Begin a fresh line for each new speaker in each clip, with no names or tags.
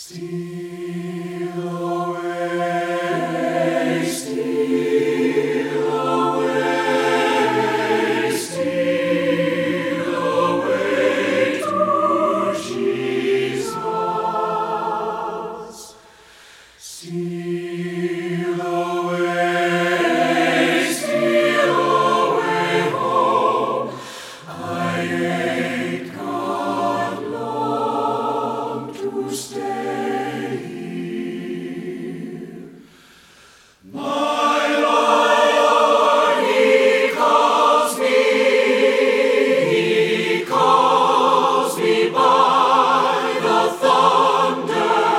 Steal away, steal away, steal away to Jesus. Steal away home. I ain't got long to stay here. My Lord, He calls me by the thunder.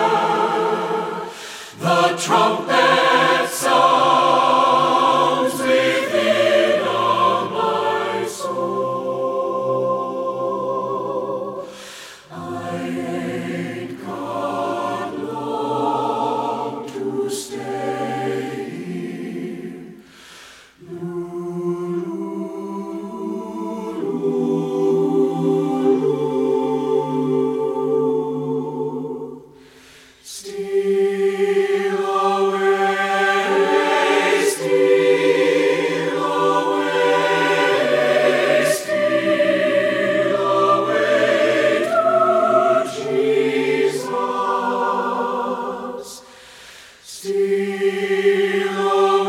The trumpet sounds within my soul. I ain't got long to stay here. Steal away, steal away, steal away to Jesus. Steal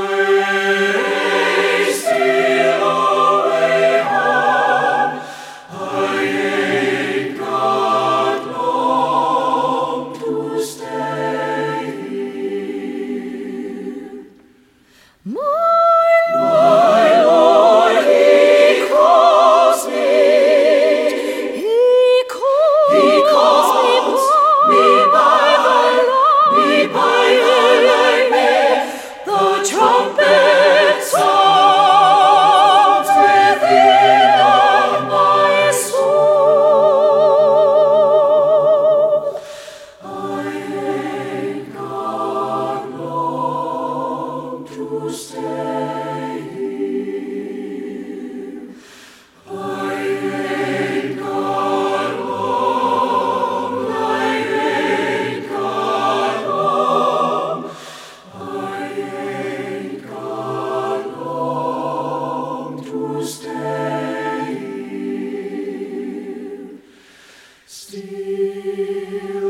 away home. I ain't got long to stay here. My Lord, He calls me. He calls me by the lightning. The trumpet sounds within my soul. I ain't got long to stay here. I ain't got long. I ain't got long. I ain't got long to stay here. Steal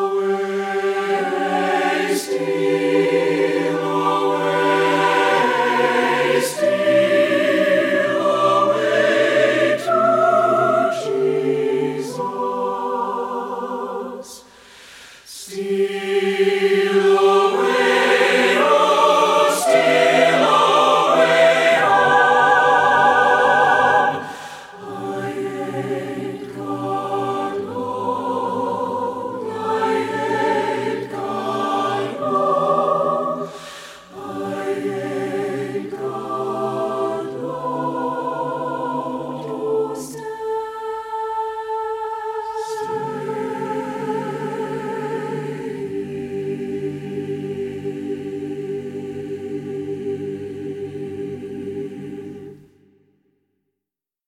away, steal away, steal away to Jesus. Steal